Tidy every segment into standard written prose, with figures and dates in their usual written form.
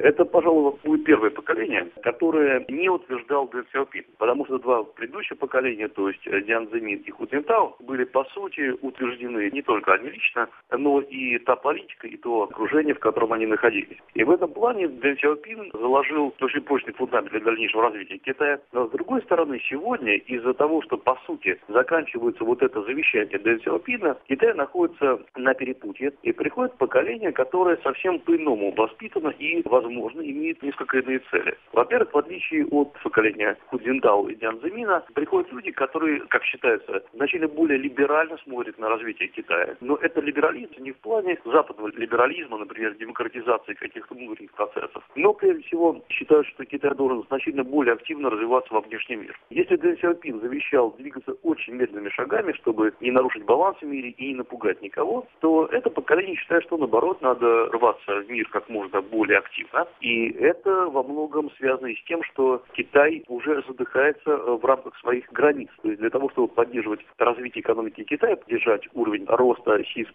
Это, пожалуй, будет первое поколение, которое не утверждал Дэн Сяопин, потому что два предыдущих поколения, то есть Jiang Zemin и Ху Цзинтао, были, по сути, утверждены не только они лично, но и та политика, и то окружение, в котором они находились. И в этом плане Дэн Сяопин заложил очень прочный фундамент для дальнейшего развития Китая. Но, с другой стороны, сегодня, из-за того, что, по сути, заканчивается вот это завещание Дэн Сяопина, Китай находится на перепутье, и приходит поколение, которое совсем по-иному воспитано и, возможно, имеет несколько иные цели. Во-первых, в отличие от поколения Ху Цзинтао и Jiang Zemina, приходят люди, которые, как считается, значительно более либерально смотрят на развитие Китая. Но это либерализм не в плане западного либерализма, например, демократизации каких-то внутренних процессов, но, прежде всего, считают, что Китай должен значительно более активно развиваться во внешний мир. Если Дэн Сяопин завещал двигаться очень медленными шагами, чтобы не нарушить баланс в мире и не напугать никого, то это поколение считает, что, наоборот, надо рваться в мир как можно более активно. И это во многом связано и с тем, что Китай уже задыхается в рамках своих границ. То есть для того, чтобы поддерживать развитие экономики Китая, поддержать уровень роста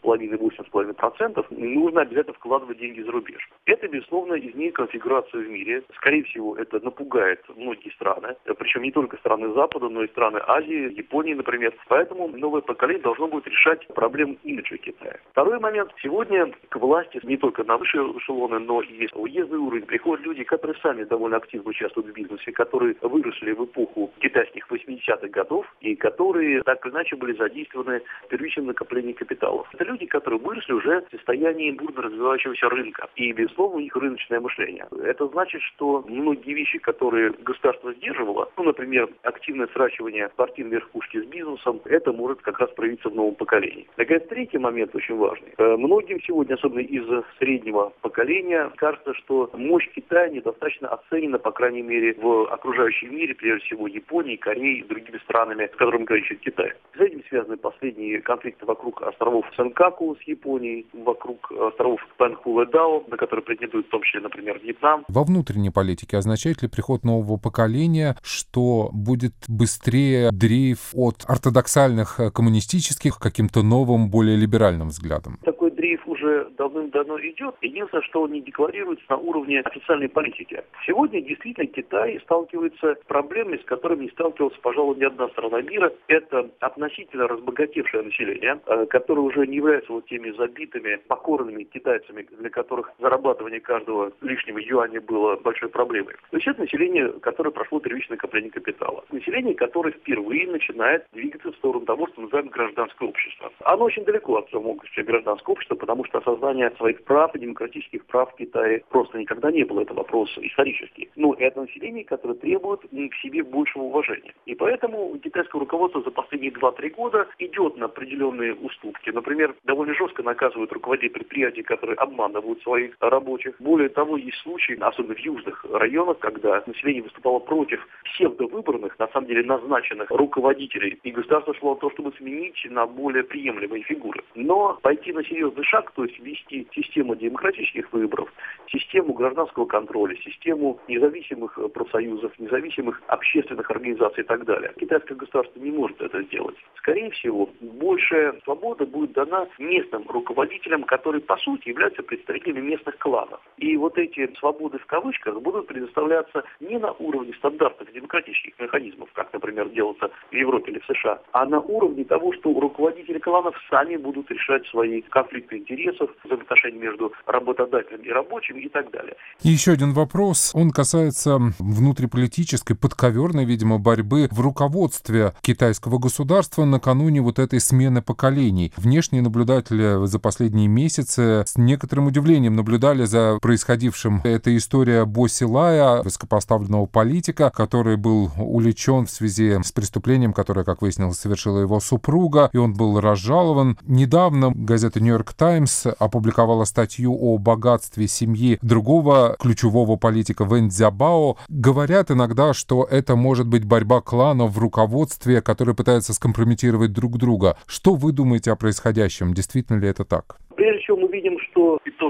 7,5-8,5%, нужно обязательно вкладывать деньги за рубеж. Это, безусловно, изменит конфигурацию в мире. Скорее всего, это напугает многие страны, причем не только страны Запада, но и страны Азии, Японии, например. Поэтому новое поколение должно будет решать проблемы имиджа Китая. Второй момент. Сегодня к власти не только на высшие эшелоны, но и уездный уровень приходят люди, которые сами довольно активно участвуют в бизнесе, которые выросли в эпоху китайских 80-х годов и которые так или иначе были задействованы в первичном накоплении капиталов. Это люди, которые выросли уже в состоянии бурно развивающегося рынка. И, безусловно, у них рыночное мышление. Это значит, что многие вещи, которые государство сдерживало, например, активное сращивание партийной верхушки с бизнесом, это может как раз проявиться в новом поколении. Наконец, третий момент очень важный. Многим сегодня, особенно из среднего поколения, кажется, что мощь Китая недостаточно оценена, по крайней мере, в окружающем мире, прежде всего Японии, Кореей и другими странами, с которыми граничит Китай. С этим связаны последние конфликты вокруг островов Сенкаку с Японией, вокруг островов Пэнхуэдао, на которые претендует в том числе, например, Вьетнам. Во внутренней политике означает ли приход нового поколения, что будет быстрее дрейф от ортодоксальных коммунистических к каким-то новым, более либеральным взглядам? Такой дрейф уже давным-давно идет. Единственное, что он не декларируется на уровне официальной политики. Сегодня действительно Китай сталкивается с проблемами, с которыми не сталкивалась, пожалуй, ни одна страна мира. Это относительно разбогатевшее население, которое уже не является вот теми забитыми, покорными китайцами, для которых зарабатывание каждого лишнего юаня было большой проблемой. То есть это население, которое прошло первичное накопление капитала. Население, которое впервые начинает двигаться в сторону того, что называем гражданское общество. Оно очень далеко от самого гражданского общества, потому что осознание своих прав и демократических прав в Китае просто никогда не было. Это вопрос исторический. Но это население, которое требует к себе большего уважения. И поэтому китайское руководство за последние 2-3 года идет на определенные уступки. Например, довольно жестко наказывают руководителей предприятий, которые обманывают своих рабочих. Более того, есть случаи, особенно в южных районах, когда население выступало против псевдовыборных, на самом деле назначенных руководителей, и государство шло на то, чтобы сменить на более приемлемые фигуры. Но пойти на серьезный шаг, то есть ввести систему демократических выборов, систему гражданского контроля, систему независимых профсоюзов, независимых общественных организаций и так далее. Китайское государство не может это сделать. Скорее всего, большая свобода будет дана местным руководителям, которые, по сути, являются представителями местных кланов. И вот эти свободы в кавычках будут предоставляться не на уровне стандартных демократических механизмов, как, например, делается в Европе или в США, а на уровне того, что руководители кланов сами будут решать свои конфликты интересов, взаимоотношения между работодателем и рабочим и так далее. И еще один вопрос. Он касается внутриполитической, подковерной, видимо, борьбы в руководстве китайского государства накануне вот этой смены поколений. Внешние наблюдатели за последние месяцы с некоторым удивлением наблюдали за происходившим. Это история Бо Силая, высокопоставленного политика, который был увлечен в связи с преступлением, которое, как выяснилось, совершила его супруга, и он был разжалован. Недавно газета «Нью-Йорк Таймс» опубликовала статью о богатстве семьи другого ключевого политика Вэн Цзябао. Говорят иногда, что это может быть борьба кланов в руководстве, которые пытаются скомпрометировать друг друга. Что вы думаете о происходящем? Действительно ли это так? Прежде всего, мы видим, что бетон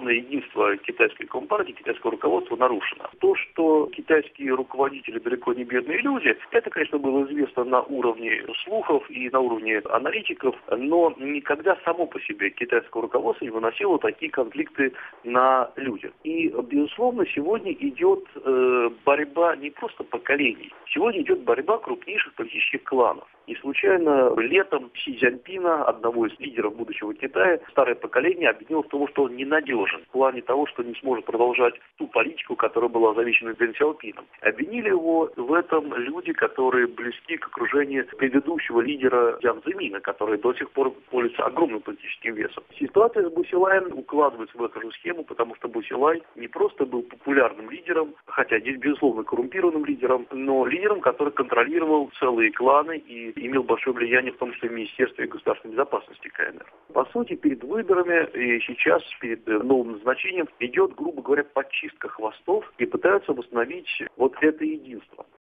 безусловно, единство китайской компартии, китайского руководства нарушено. То, что китайские руководители далеко не бедные люди, это, конечно, было известно на уровне слухов и на уровне аналитиков, но никогда само по себе китайское руководство не выносило такие конфликты на людях. И, безусловно, сегодня идет борьба не просто поколений, сегодня идет борьба крупнейших политических кланов. Не случайно летом Си Цзиньпина, одного из лидеров будущего Китая, старое поколение обвинило в том, что он ненадежен в плане того, что не сможет продолжать ту политику, которая была завещана Дэн Сяопином. Обвинили его в этом люди, которые близки к окружению предыдущего лидера Jiang Zemin, который до сих пор пользуется огромным политическим весом. Ситуация с Бу Силаем укладывается в эту же схему, потому что Бу Силай не просто был популярным лидером, хотя здесь, безусловно, коррумпированным лидером, но лидером, который контролировал целые кланы и имел большое влияние в том числе в Министерстве государственной безопасности КНР. По сути, перед выборами и сейчас, перед новым назначением, идет, грубо говоря, подчистка хвостов и пытаются восстановить вот это единство.